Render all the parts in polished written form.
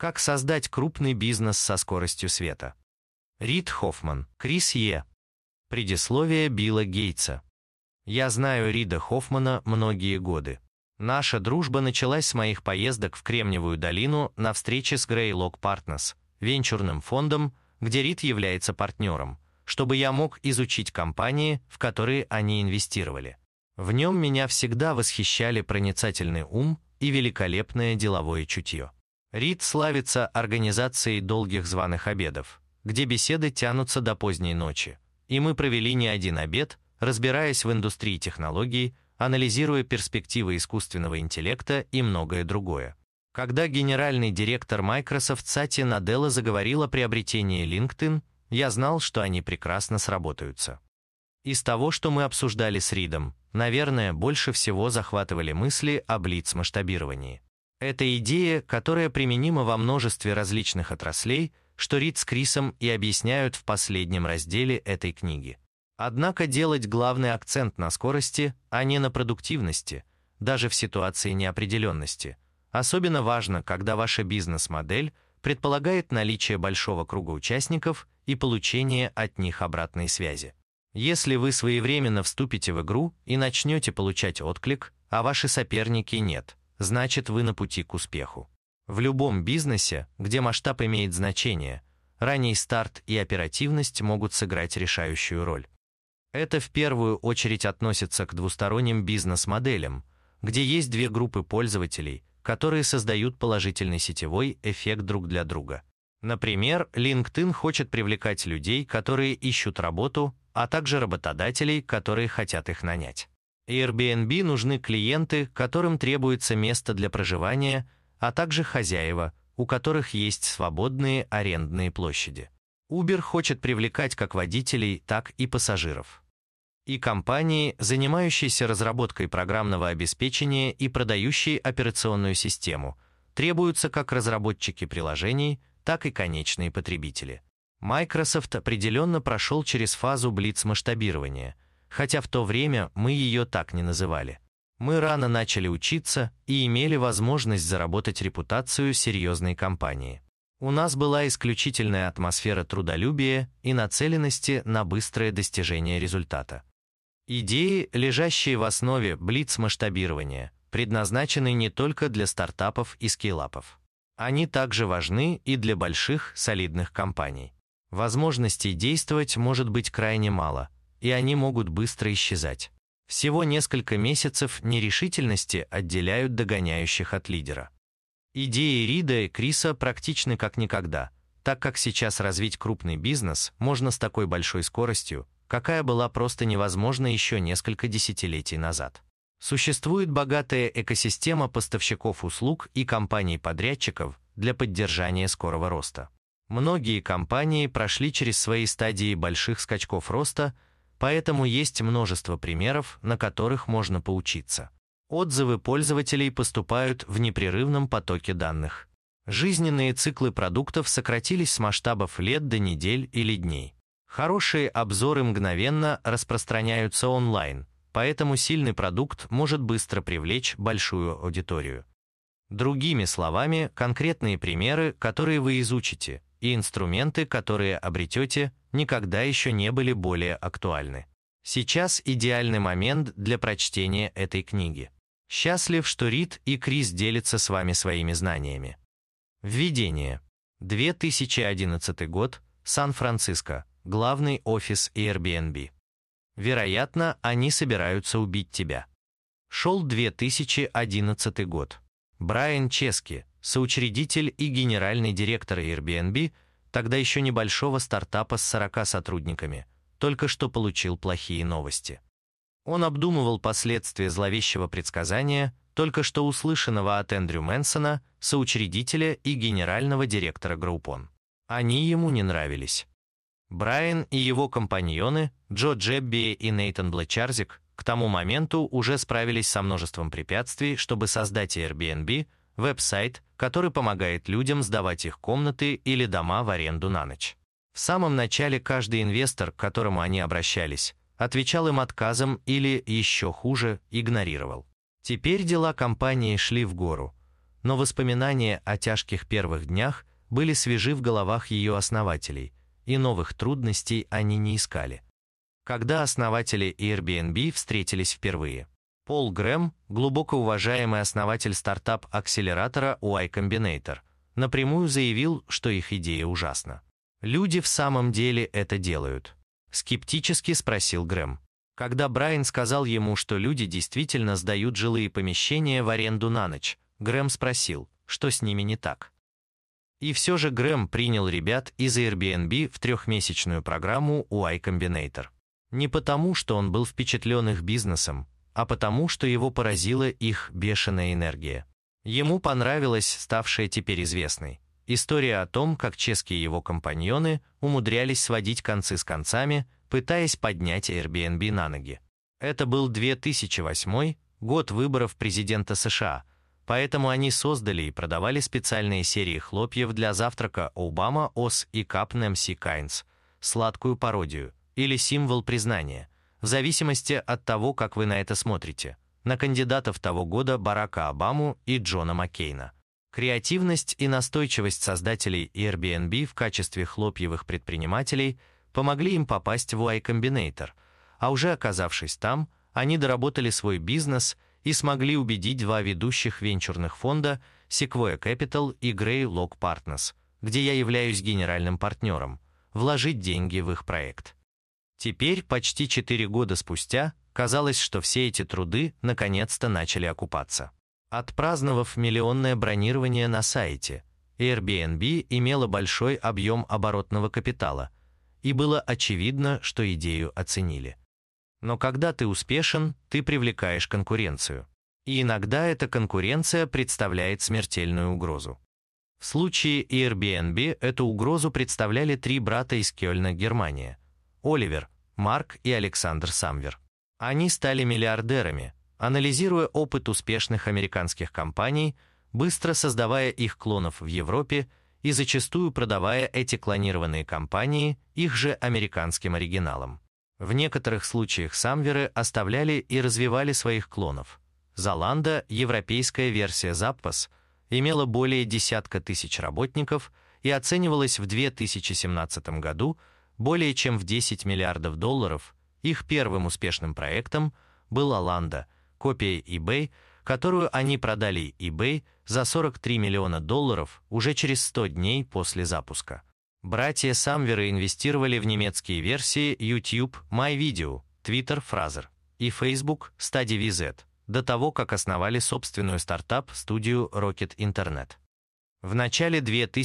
Как создать крупный бизнес со скоростью света. Рид Хоффман, Крис Е. Предисловие Билла Гейтса. Я знаю Рида Хоффмана многие годы. Наша дружба началась с моих поездок в Кремниевую долину на встрече с Greylock Partners, венчурным фондом, где Рид является партнером, чтобы я мог изучить компании, в которые они инвестировали. В нем меня всегда восхищали проницательный ум и великолепное деловое чутье. Рид славится организацией долгих званых обедов, где беседы тянутся до поздней ночи, и мы провели не один обед, разбираясь в индустрии технологий, анализируя перспективы искусственного интеллекта и многое другое. Когда генеральный директор Microsoft Сатья Наделла заговорил о приобретении LinkedIn, я знал, что они прекрасно сработаются. Из того, что мы обсуждали с Ридом, наверное, больше всего захватывали мысли о блиц-масштабировании. Это идея, которая применима во множестве различных отраслей, что Рид с Крисом и объясняют в последнем разделе этой книги. Однако делать главный акцент на скорости, а не на продуктивности, даже в ситуации неопределенности, особенно важно, когда ваша бизнес-модель предполагает наличие большого круга участников и получение от них обратной связи. Если вы своевременно вступите в игру и начнете получать отклик, а ваши соперники нет, значит, вы на пути к успеху. В любом бизнесе, где масштаб имеет значение, ранний старт и оперативность могут сыграть решающую роль. Это в первую очередь относится к двусторонним бизнес-моделям, где есть две группы пользователей, которые создают положительный сетевой эффект друг для друга. Например, LinkedIn хочет привлекать людей, которые ищут работу, а также работодателей, которые хотят их нанять. Airbnb нужны клиенты, которым требуется место для проживания, а также хозяева, у которых есть свободные арендные площади. Uber хочет привлекать как водителей, так и пассажиров. И компании, занимающиеся разработкой программного обеспечения и продающие операционную систему, требуются как разработчики приложений, так и конечные потребители. Microsoft определенно прошел через фазу блиц-масштабирования, хотя в то время мы ее так не называли. Мы рано начали учиться и имели возможность заработать репутацию серьезной компании. У нас была исключительная атмосфера трудолюбия и нацеленности на быстрое достижение результата. Идеи, лежащие в основе блиц-масштабирования, предназначены не только для стартапов и скейлапов. Они также важны и для больших, солидных компаний. Возможностей действовать может быть крайне мало, и они могут быстро исчезать. Всего несколько месяцев нерешительности отделяют догоняющих от лидера. Идеи Рида и Криса практичны как никогда, так как сейчас развить крупный бизнес можно с такой большой скоростью, какая была просто невозможна еще несколько десятилетий назад. Существует богатая экосистема поставщиков услуг и компаний-подрядчиков для поддержания скорого роста. Многие компании прошли через свои стадии больших скачков роста, поэтому есть множество примеров, на которых можно поучиться. Отзывы пользователей поступают в непрерывном потоке данных. Жизненные циклы продуктов сократились с масштабов лет до недель или дней. Хорошие обзоры мгновенно распространяются онлайн, поэтому сильный продукт может быстро привлечь большую аудиторию. Другими словами, конкретные примеры, которые вы изучите, и инструменты, которые обретете, никогда еще не были более актуальны. Сейчас идеальный момент для прочтения этой книги. Счастлив, что Рид и Крис делятся с вами своими знаниями. Введение. 2011 год. Сан-Франциско. Главный офис Airbnb. Вероятно, они собираются убить тебя. Шел 2011 год. Брайан Чески, соучредитель и генеральный директор Airbnb, тогда еще небольшого стартапа с 40 сотрудниками, только что получил плохие новости. Он обдумывал последствия зловещего предсказания, только что услышанного от Эндрю Мэнсона, соучредителя и генерального директора Groupon. Они ему не нравились. Брайан и его компаньоны, Джо Джебби и Нейтан Блэчарзик, к тому моменту уже справились со множеством препятствий, чтобы создать Airbnb, веб-сайт, который помогает людям сдавать их комнаты или дома в аренду на ночь. В самом начале каждый инвестор, к которому они обращались, отвечал им отказом или, еще хуже, игнорировал. Теперь дела компании шли в гору, но воспоминания о тяжких первых днях были свежи в головах ее основателей, и новых трудностей они не искали. Когда основатели Airbnb встретились впервые, Пол Грэм, глубоко уважаемый основатель стартап-акселератора Y Combinator, напрямую заявил, что их идея ужасна. «Люди в самом деле это делают?» – скептически спросил Грэм. Когда Брайан сказал ему, что люди действительно сдают жилые помещения в аренду на ночь, Грэм спросил, что с ними не так. И все же Грэм принял ребят из Airbnb в трехмесячную программу Y Combinator. Не потому, что он был впечатлен их бизнесом, а потому, что его поразила их бешеная энергия. Ему понравилась ставшая теперь известной история о том, как чешские его компаньоны умудрялись сводить концы с концами, пытаясь поднять Airbnb на ноги. Это был 2008 год выборов президента США, поэтому они создали и продавали специальные серии хлопьев для завтрака Obama Oz и Cup Nancy Kynes, сладкую пародию, или символ признания, в зависимости от того, как вы на это смотрите, на кандидатов того года Барака Обаму и Джона Маккейна. Креативность и настойчивость создателей Airbnb в качестве хлопьевых предпринимателей помогли им попасть в Y Combinator, а уже оказавшись там, они доработали свой бизнес и смогли убедить два ведущих венчурных фонда Sequoia Capital и Greylock Partners, где я являюсь генеральным партнером, вложить деньги в их проект. Теперь, почти 4 года спустя, казалось, что все эти труды наконец-то начали окупаться. Отпраздновав миллионное бронирование на сайте, Airbnb имела большой объем оборотного капитала, и было очевидно, что идею оценили. Но когда ты успешен, ты привлекаешь конкуренцию. И иногда эта конкуренция представляет смертельную угрозу. В случае Airbnb эту угрозу представляли 3 брата из Кёльна, Германия – Оливер, Марк и Александр Самвер. Они стали миллиардерами, анализируя опыт успешных американских компаний, быстро создавая их клонов в Европе и зачастую продавая эти клонированные компании их же американским оригиналам. В некоторых случаях Самверы оставляли и развивали своих клонов. Zalando, европейская версия Zappos, имела более десятка тысяч работников и оценивалась в 2017 году более чем в $10 миллиардов. Их первым успешным проектом был Zalando, копия eBay, которую они продали eBay за $43 миллиона уже через 100 дней после запуска. Братья Самверы инвестировали в немецкие версии YouTube MyVideo, Twitter Fraser и Facebook StudyVZ до того, как основали собственную стартап-студию Rocket Internet. В начале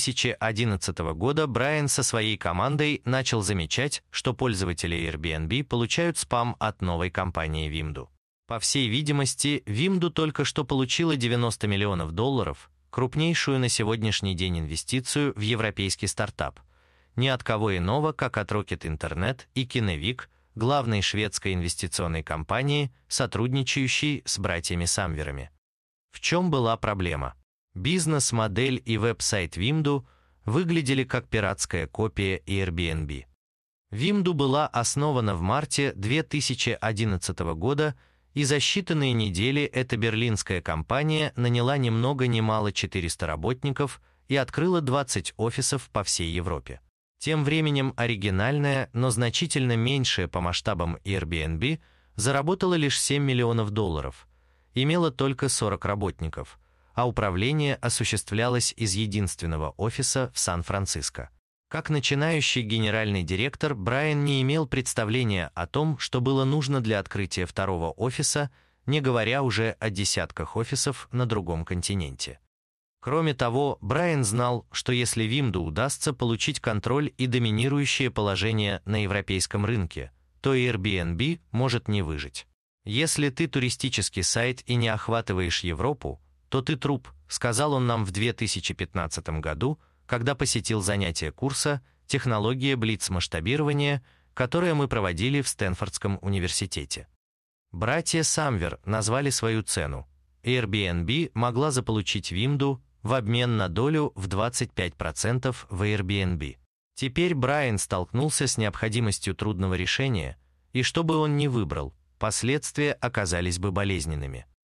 2011 года Брайан со своей командой начал замечать, что пользователи Airbnb получают спам от новой компании Vimdo. По всей видимости, Vimdo только что получила $90 миллионов, крупнейшую на сегодняшний день инвестицию в европейский стартап. Ни от кого иного, как от Rocket Internet и Kinnevik, главной шведской инвестиционной компании, сотрудничающей с братьями Самверами. В чем была проблема? Бизнес-модель и веб-сайт Vimdo выглядели как пиратская копия Airbnb. Vimdo была основана в марте 2011 года, и за считанные недели эта берлинская компания наняла ни много ни мало 400 работников и открыла 20 офисов по всей Европе. Тем временем оригинальная, но значительно меньшая по масштабам Airbnb заработала лишь $7 миллионов, имела только 40 работников, а управление осуществлялось из единственного офиса в Сан-Франциско. Как начинающий генеральный директор, Брайан не имел представления о том, что было нужно для открытия второго офиса, не говоря уже о десятках офисов на другом континенте. Кроме того, Брайан знал, что если Vimdo удастся получить контроль и доминирующее положение на европейском рынке, то Airbnb может не выжить. «Если ты туристический сайт и не охватываешь Европу, то ты труп», сказал он нам в 2015 году, когда посетил занятие курса «Технология блиц-масштабирования», которое мы проводили в Стэнфордском университете. Братья Самвер назвали свою цену. Airbnb могла заполучить Vimdo в обмен на долю в 25% в Airbnb. Теперь Брайан столкнулся с необходимостью трудного решения, и что бы он ни выбрал, последствия оказались бы болезненными.